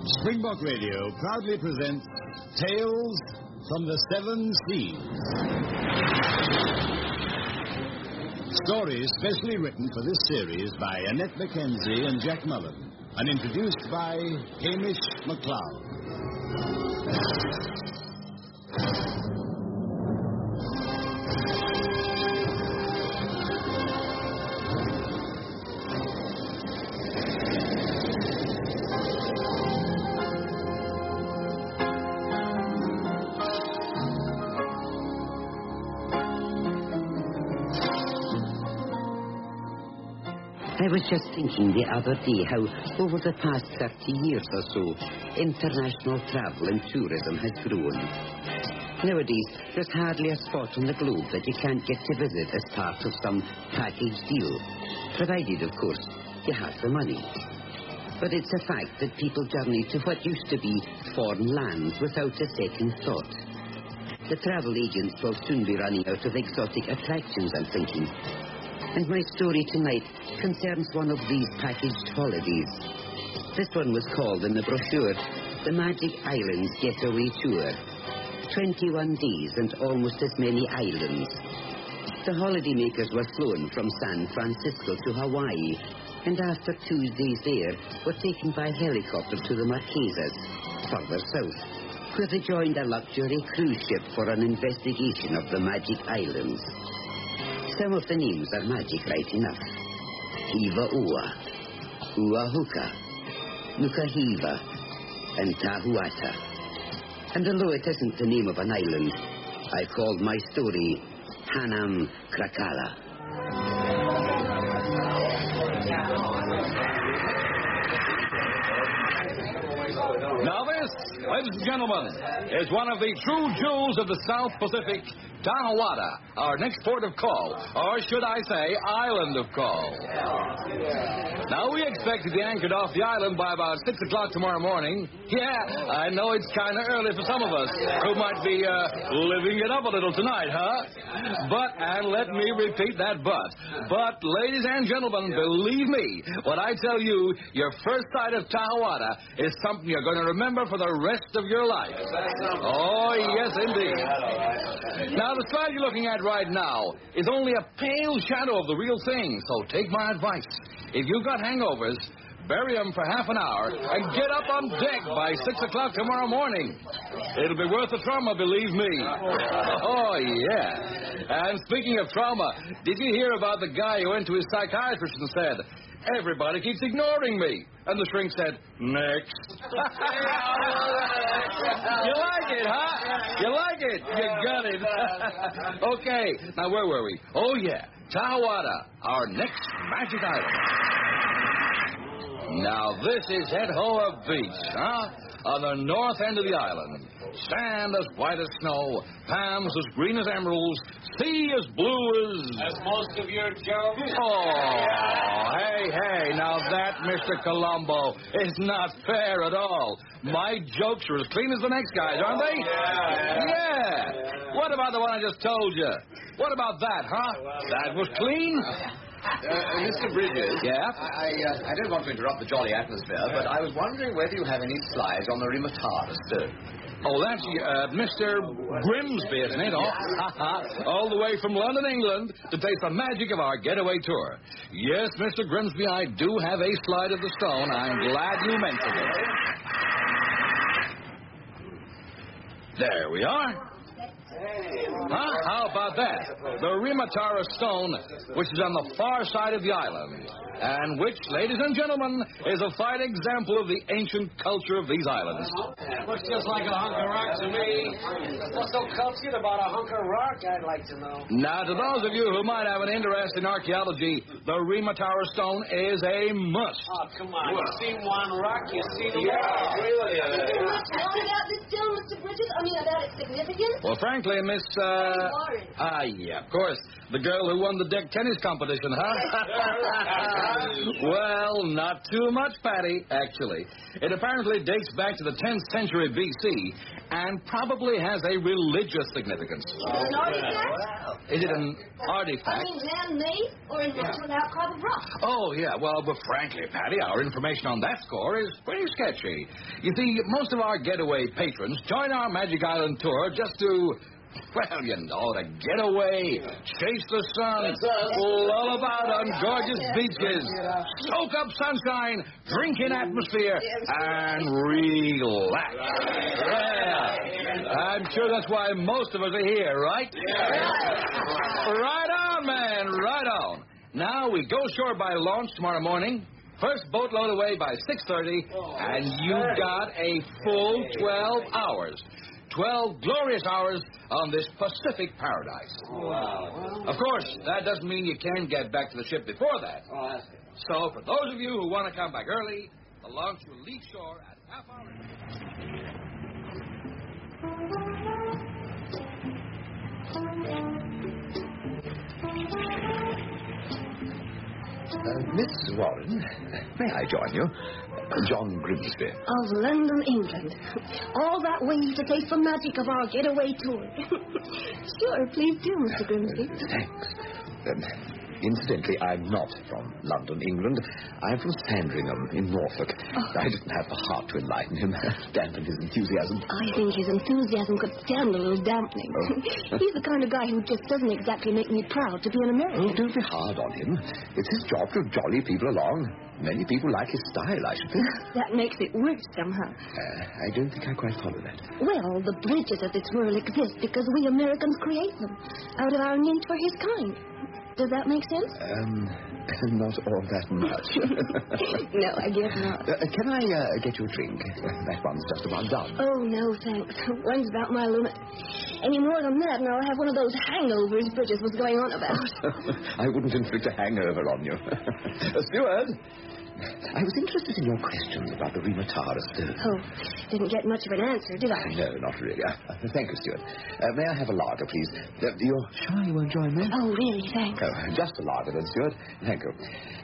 Springbok Radio proudly presents Tales from the Seven Seas. Stories specially written for this series by Annette Mackenzie and Jack Mullen, and introduced by Hamish MacLeod. I was just thinking the other day how, over the past 30 years or so, international travel and tourism has grown. Nowadays, there's hardly a spot on the globe that you can't get to visit as part of some package deal, provided, of course, you have the money. But it's a fact that people journey to what used to be foreign lands without a second thought. The travel agents will soon be running out of exotic attractions, I'm thinking. And my story tonight concerns one of these packaged holidays. This one was called in the brochure, The Magic Islands Getaway Tour. 21 days and almost as many islands. The holidaymakers were flown from San Francisco to Hawaii, and after 2 days there, were taken by helicopter to the Marquesas, further south, where they joined a luxury cruise ship for an investigation of the Magic Islands. Some of the names are magic right enough. Hiva-Ua, Ua-Huka, Nuka-Hiva, and Tahuata. And although it isn't the name of an island, I called my story Hanam Krakala. Now this, ladies and gentlemen, is one of the true jewels of the South Pacific, Tahuata, our next port of call, or should I say, island of call. Now, we expect to be anchored off the island by about 6 o'clock tomorrow morning. Yeah, I know it's kind of early for some of us who might be living it up a little tonight, huh? But, and let me repeat that but, ladies and gentlemen, believe me, when I tell you your first sight of Tahuata is something you're going to remember for the rest of your life. Oh, yes, indeed. Now, the slide you're looking at right now is only a pale shadow of the real thing, so take my advice. If you've got hangovers, bury them for half an hour and get up on deck by 6 o'clock tomorrow morning. It'll be worth the trauma, believe me. Oh, yeah. And speaking of trauma, did you hear about the guy who went to his psychiatrist and said, "Everybody keeps ignoring me"? And the shrink said, "Next." You like it, huh? You like it? You got it. Okay, now where were we? Oh, yeah, Tahuata, our next magic island. Now, this is Het Hoa Beach, huh? On the north end of the island. Sand as white as snow, palms as green as emeralds, sea as blue as most of your jokes. Oh, hey, now that, Mr. Colombo, is not fair at all. My jokes are as clean as the next guy's, aren't they? Yeah. What about the one I just told you? What about that, huh? That was clean? Mr. Bridges. Yeah? I don't want to interrupt the jolly atmosphere, but I was wondering whether you have any slides on the Rimatara stone. Oh, that's Mr. Grimsby, isn't it? All the way from London, England, to taste the magic of our getaway tour. Yes, Mr. Grimsby, I do have a slide of the stone. I'm glad you mentioned it. There we are. Huh? How about that? The Rimatara stone, which is on the far side of the island, and which, ladies and gentlemen, is a fine example of the ancient culture of these islands. It looks just like a hunk of rock to me. What's so cultured about a hunk of rock, I'd like to know. Now, to those of you who might have an interest in archaeology, the Rimatara stone is a must. Oh, come on. You've seen one rock, you've seen them all. Tell me about this stone, Mr. Bridges. I mean, about its significance. Well, frankly, Miss Yeah, of course. The girl who won the deck tennis competition, huh? Well, not too much, Patty, actually. It apparently dates back to the 10th century B.C. and probably has a religious significance. An artifact? Is it an artifact? I mean, man-made or a natural outcrop of rock? Oh, yeah. Well, but frankly, Patty, our information on that score is pretty sketchy. You see, most of our getaway patrons join our Magic Island tour just to... Well, you know, to get away, chase the sun, lull about on gorgeous beaches, soak up sunshine, drink in atmosphere, and relax. Yeah. I'm sure that's why most of us are here, right? Right on, man, right on. Now, we go ashore by launch tomorrow morning. First boatload away by 6:30, and you got a full 12 hours. 12 glorious hours on this Pacific paradise. Wow. Of course, that doesn't mean you can get back to the ship before that. So, for those of you who want to come back early, the launch will leave shore at half hour. Miss Warren, may I join you? John Grimsby. Of London, England. All that way to taste the magic of our getaway tour. Sure, please do, Mr. Grimsby. Thanks. Incidentally, I'm not from London, England. I'm from Sandringham in Norfolk. I didn't have the heart to enlighten him, dampen his enthusiasm. I think his enthusiasm could stand a little dampening. He's the kind of guy who just doesn't exactly make me proud to be an American. Oh, don't be hard on him. It's his job to jolly people along. Many people like his style, I should think. That makes it worse somehow. I don't think I quite follow that. Well, the bridges of this world exist because we Americans create them out of our need for his kind. Does that make sense? Not all that much. No, I guess not. Can I get you a drink? That one's just about done. Oh, no, thanks. One's about my limit. Any more than that, and I'll have one of those hangovers Bridges was going on about. I wouldn't inflict a hangover on you. Steward, I was interested in your questions about the Rimatara stone. Oh, didn't get much of an answer, did I? No, not really. Thank you, Steward. May I have a lager, please? You're sure you won't join me? Oh, really, thanks. Oh, just a lager then, Steward. Thank you.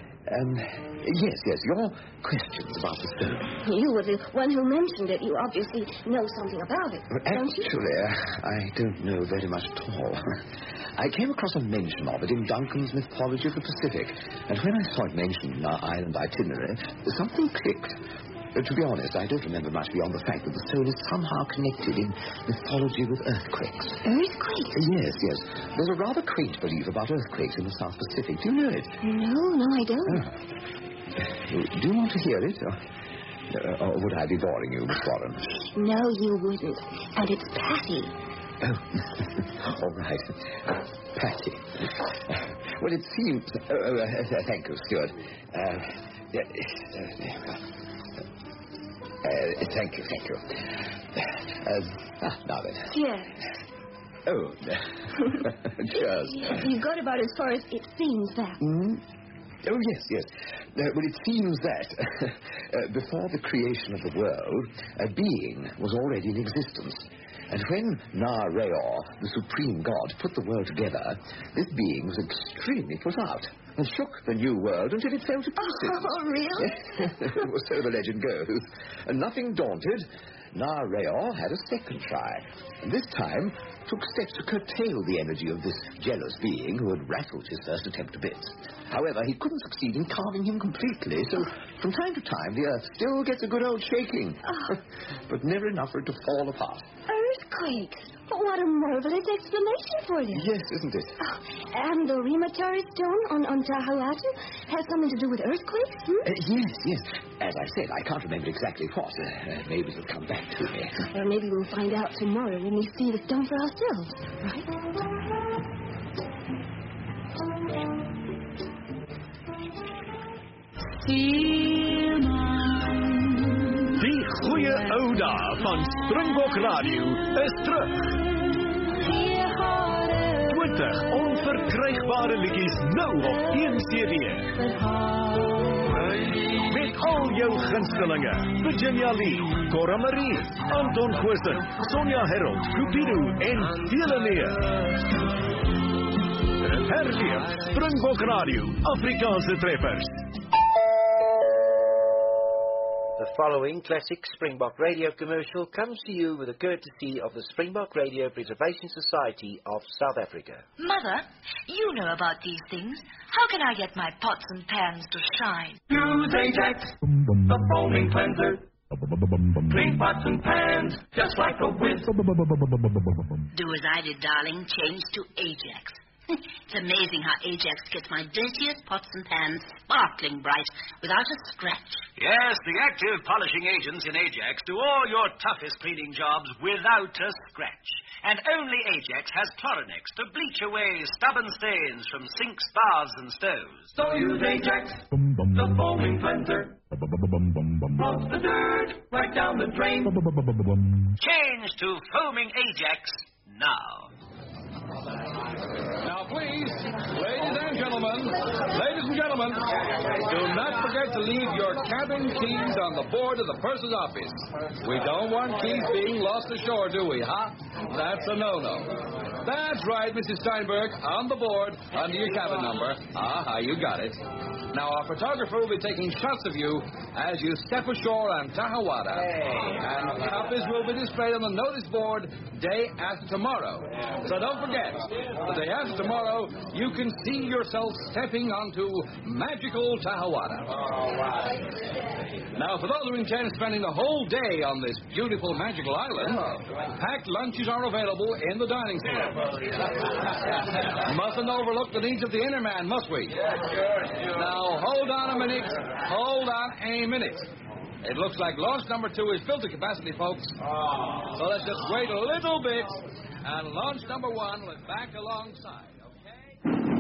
Yes, your questions about the stone. You were the one who mentioned it. You obviously know something about it, don't you? Actually, I don't know very much at all. I came across a mention of it in Duncan's Mythology of the Pacific, and when I saw it mentioned in our island itinerary, something clicked. To be honest, I don't remember much beyond the fact that the stone is somehow connected in mythology with earthquakes. Earthquakes? Yes. There's a rather quaint belief about earthquakes in the South Pacific. Do you know it? No, I don't. Do you want to hear it? Or would I be boring you, Miss Warren? No, you wouldn't. And it's Patty. Oh, all right. Patty. Well, it seems... thank you, Steward. Thank you. Now then. Cheers. Oh, cheers. You got about as far as it seems that. Mm-hmm. Oh, yes. Well, it seems that before the creation of the world, a being was already in existence. And when Na-Raor, the supreme god, put the world together, this being was extremely put out and shook the new world until it fell to pieces. Oh, really? Well, so the legend goes. And nothing daunted, Na-Raor had a second try, and this time took steps to curtail the energy of this jealous being who had rattled his first attempt to bits. However, he couldn't succeed in calming him completely, so from time to time the earth still gets a good old shaking, but never enough for it to fall apart. Earthquakes? What a marvelous explanation for this. Yes, isn't it? And the Rimatara stone on Tahalatu has something to do with earthquakes? Yes. As I said, I can't remember exactly what. Maybe it'll come back to me. Or maybe we'll find out tomorrow when we see the stone for ourselves, right? Die goeie ou dae van Springbok Radio is terug. 20 onverkrygbare liedjies nou op 1 CD. Met al al jou gunstelinge. Virginia Lee, Cora Marie, Anton Goosen, Sonja Herold, Cupido en vele meer. Herleef Springbok Radio, Afrikaanse treffers. The following classic Springbok Radio commercial comes to you with the courtesy of the Springbok Radio Preservation Society of South Africa. Mother, you know about these things. How can I get my pots and pans to shine? Use Ajax, the foaming cleanser. Clean pots and pans, just like a whiz. Do as I did, darling. Change to Ajax. It's amazing how Ajax gets my dirtiest pots and pans sparkling bright without a scratch. Yes, the active polishing agents in Ajax do all your toughest cleaning jobs without a scratch. And only Ajax has Chlorinex to bleach away stubborn stains from sinks, baths, and stoves. So use Ajax, the foaming cleanser. Flush the dirt right down the drain. Change to foaming Ajax now. Now, please, ladies and gentlemen, do not forget to leave your cabin keys on the board of the purser's office. We don't want keys being lost ashore, do we, huh? That's a no-no. That's right, Mrs. Steinberg, on the board, under your cabin number. You got it. Now, our photographer will be taking shots of you as you step ashore on Tahawada. And copies will be displayed on the notice board day after tomorrow. So don't forget, the day after tomorrow, you can see yourself stepping onto magical Tahawada. Now, for those who intend spending the whole day on this beautiful magical island, packed lunches are available in the dining saloon. Mustn't overlook the needs of the inner man, must we? Now, hold on a minute. It looks like launch number 2 is filled to capacity, folks. So let's just wait a little bit, and launch number 1 will back alongside, okay?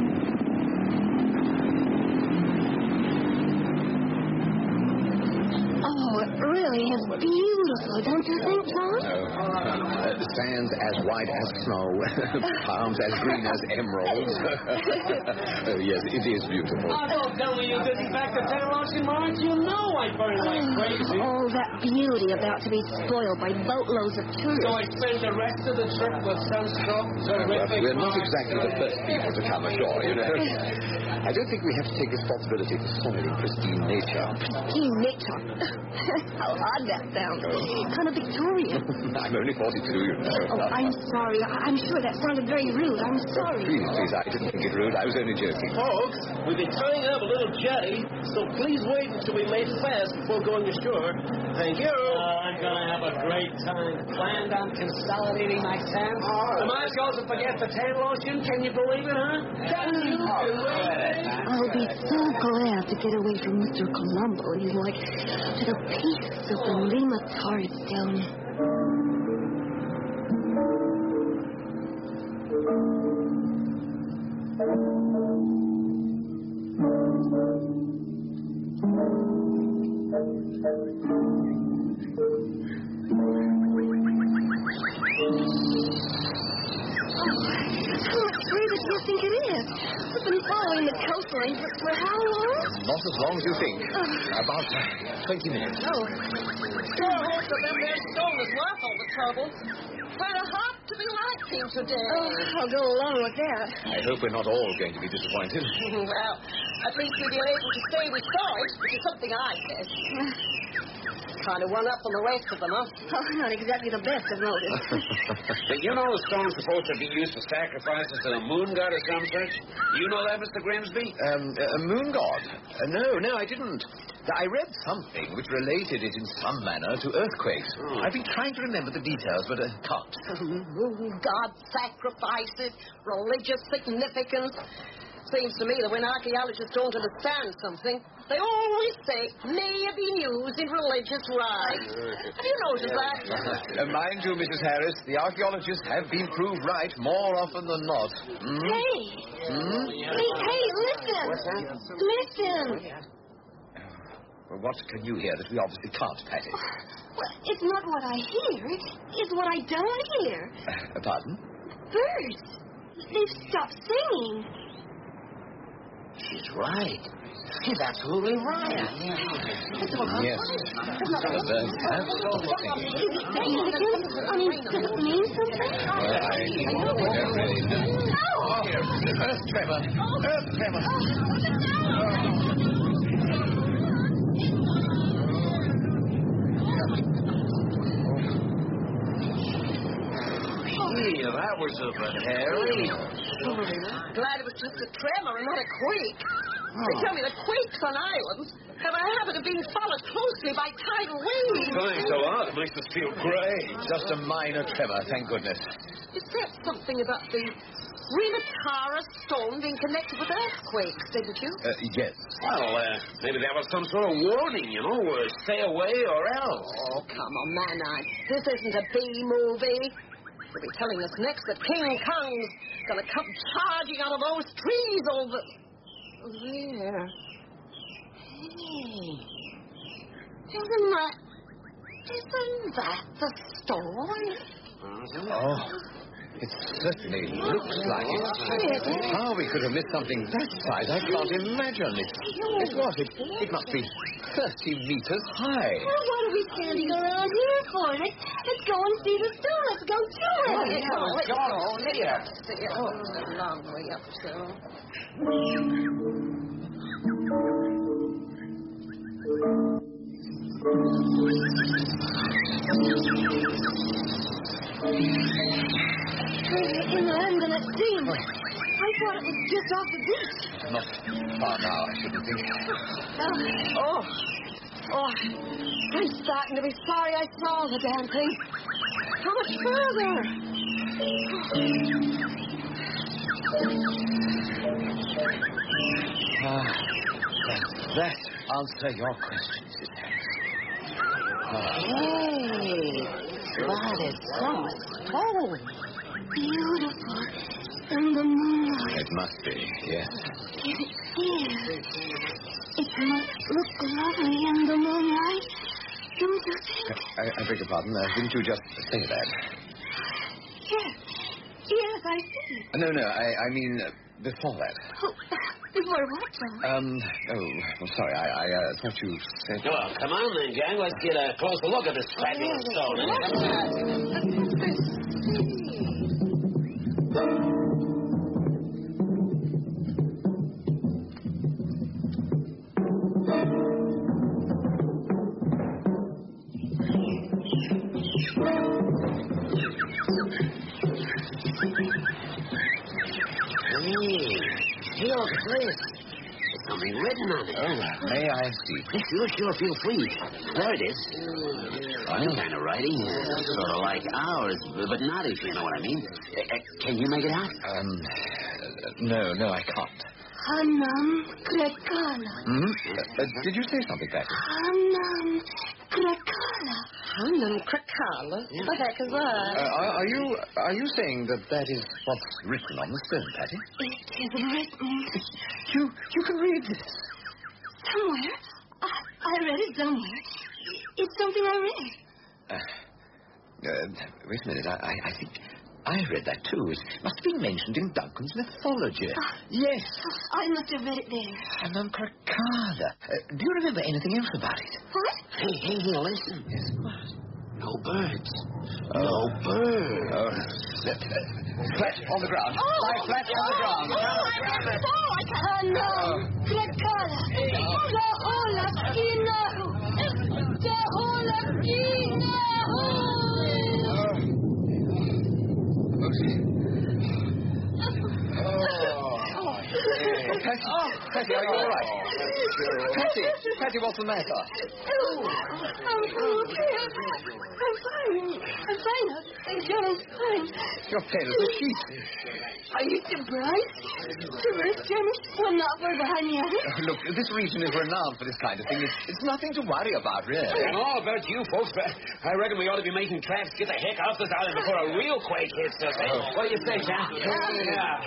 Oh, it really is beautiful, don't you think, John? Sands as white as snow, palms as green as emeralds. Yes, it is beautiful. Oh, don't tell me you didn't back the tail ocean, Marge. You know I burn like crazy. All that beauty about to be spoiled by boatloads of tourists. So I spend the rest of the trip with sunstroke, terrific. We're not exactly the first people to come ashore, you know. I don't think we have to take responsibility for soiling pristine nature. Pristine nature? How odd that sounds. Kind of Victorian. I'm only 42, you know. Oh, I'm sorry. I'm sure that sounded very rude. I'm sorry. Please, I didn't think it rude. I was only joking. Folks, we've been tying up a little jetty, so please wait until we made fast before going ashore. Thank you. I'm going to have a great time. Planned on consolidating my sands. The Marge also forget the tail ocean. Can you believe it, huh? Can you believe it? I'll be so glad to get away from Mr. Colombo and his, to the peace of the Lima Torres Stone. I think it is. We've been following the coastline for how long? Not as long as you think. About 20 minutes. Oh. Poor horse of them there stone is worth all the trouble. Quite a hop to be like him today. Oh, I'll go along with that. I hope we're not all going to be disappointed. Well, at least we've been able to stay with Sarge, which is something I said. Kind of one up on the rest of them, huh? Oh, not exactly the best of motives. But you know the stone's supposed to be used for sacrifices to the moon god or some such? You know that, Mr. Grimsby? A moon god? No, I didn't. I read something which related it in some manner to earthquakes. I've been trying to remember the details, but can't. Moon god sacrifices, religious significance. Seems to me that when archaeologists don't understand something, they always say, may have been used in religious rites. Have you noticed that? Mind you, Mrs. Harris, the archaeologists have been proved right more often than not. Hey! Hey, listen! What's that? Listen! Well, what can you hear that we obviously can't, Patty? Well, it's not what I hear. It's what I don't hear. Pardon? Birds. They've stopped singing. She's right. He's absolutely right. Yes. Is it significant? I mean, does it mean something? Well, I don't really know. Oh! Earth tremor. Earth tremor. Gee, that was a bit hairy. Glad it was just a tremor and not a quake. They tell me that quakes on islands have a habit of being followed closely by tidal waves. Thanks a lot. It makes us feel great. Just a minor tremor, thank goodness. You said something about the Rimatara stone being connected with earthquakes, didn't you? Yes. Well, maybe that was some sort of warning, you know, stay away or else. Oh, come on, man. This isn't a B-movie. They'll be telling us next that King Kong's gonna come charging out of those trees over there. Hey, isn't that the stone? Oh, it certainly looks like it. How we could have missed something that size, I can't imagine. It must be 30 meters high. Well, what are we standing around here for? Let's go and see the stone. Let's go to it. Let's go. Oh, it's a long way up, so. I'm going to steam. I thought it was just off the beach. Not far now, I shouldn't think. I'm starting to be sorry I saw the damn thing. How much further? Does that answer your question, Mrs. Harris? Hey, that is some stone. Beautiful. In the moonlight. It must be, yes. It must look lovely in the moonlight. Don't you think? I beg your pardon. Didn't you just say that? Yes, I see. No, I mean before that. Oh, before what, John? I'm sorry. I thought you said... Well, come on then, gang. Let's get a closer look at this fabulous stone. Hey, look at this. There's something written on it. Oh, may I see? You sure feel free. There it is. Some kind of writing. Sort of like ours, but not if you know what I mean. Can you make it out? No, I can't. Hanam Krekala. Did you say something, Patty? Hanam Krekala. Hanam Krekala? What the heck is that? Are you saying that is what's written on the stone, Patty? It is written. You can read this. Somewhere. I read it somewhere. It's something I read. Wait a minute. I think I read that too. It must have been mentioned in Duncan's mythology. Yes. I must have read it there. Hanam Krekala. Do you remember anything else about it? What? Hey, listen. Yes, what? No birds. No birds. Flat on the ground. Lie flat on the ground. Hanam Krekala. Dahola Kinahu. Dahola Kinahu. Patty, are you all right? Patty, what's the matter? I'm okay. I'm fine. I'm just fine. You're pale as a sheet. Are you surprised? Surprised, Jimmy? Well, not for behind the other. Look, this region is renowned for this kind of thing. It's nothing to worry about, really. I know about you folks, but I reckon we ought to be making tracks get the heck off this island before a real quake hits us. Eh? What do you say, John? Yeah.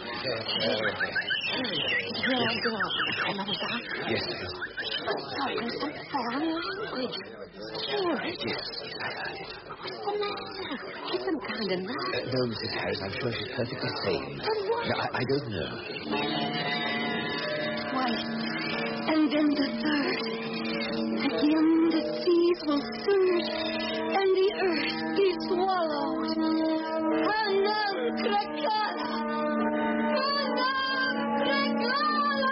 Yes. Talking some foreign language. Sure. Yes. She's some kind of nut. No, Mrs. Harris, I'm sure she's perfectly sane. But what? No, I don't know. Why, And then the third. Again the seas will surge, and the earth be swallowed. Hanam Krakala! Hanam Krakala!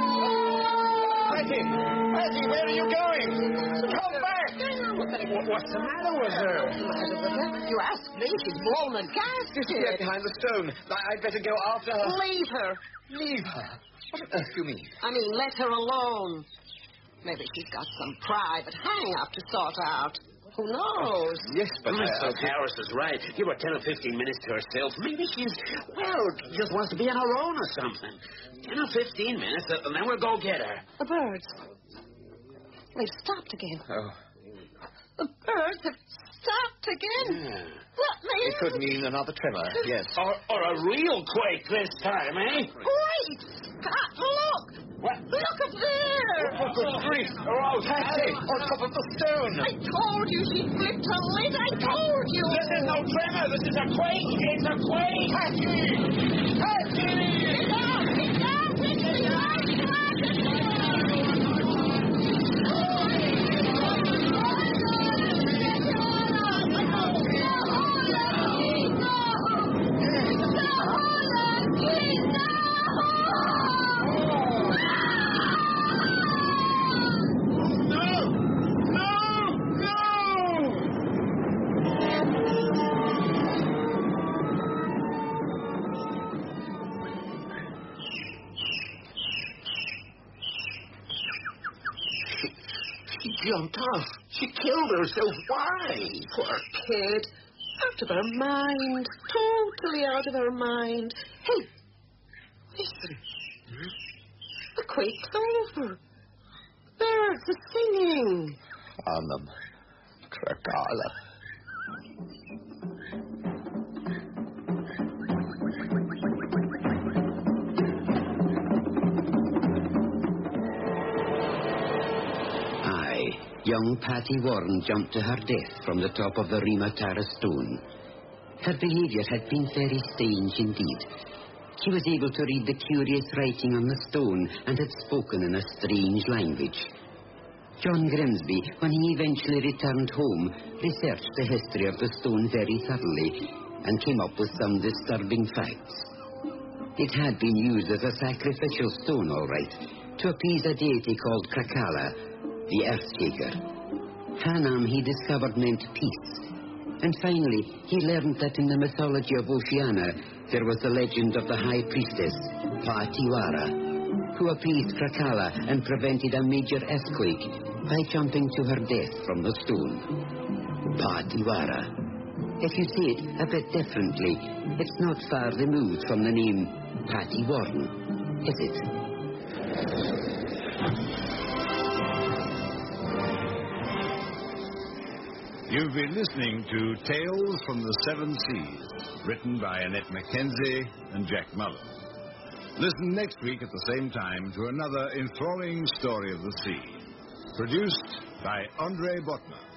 Patty, where are you going? Come back! What's the matter with her? You ask me, she's blown and gasped. Here behind the stone. I'd better go after her. Leave her. Leave her? What on earth do you mean? I mean, let her alone. Maybe she's got some private hang-up to sort out. Who knows? Yes, but... Mr. Harris is right. Give her 10 or 15 minutes to herself. Maybe she's, just wants to be on her own or something. 10 or 15 minutes, and then we'll go get her. The birds. They've stopped again. Oh. The birds have stopped again. Yeah. That means... It could mean another tremor, yes. Or a real quake this time, eh? Wait! Scott, look! What? Look up there! Oh, good grief! Oh, Patty! On top of the stone! I told you she flipped her lid! I told you! This is no tremor! This is a quake! It's a quake! Patty! Patty! Jumped off. She killed herself. Why? Poor kid. Out of her mind. Totally out of her mind. Hey, listen. The quake's over. Birds are singing. Hanam Krakala. Young Patty Warren jumped to her death from the top of the Rimatara stone. Her behaviour had been very strange indeed. She was able to read the curious writing on the stone and had spoken in a strange language. John Grimsby, when he eventually returned home, researched the history of the stone very thoroughly and came up with some disturbing facts. It had been used as a sacrificial stone, all right, to appease a deity called Krakala, the Earthshaker. Hanam, he discovered, meant peace. And finally, he learned that in the mythology of Oceania, there was the legend of the high priestess, Patiwara, who appeased Krakala and prevented a major earthquake by jumping to her death from the stone. Patiwara. If you say it a bit differently, it's not far removed from the name Patty Warren, is it? You've been listening to Tales from the Seven Seas, written by Annette Mackenzie and Jack Mullen. Listen next week at the same time to another enthralling story of the sea, produced by Andre Botman.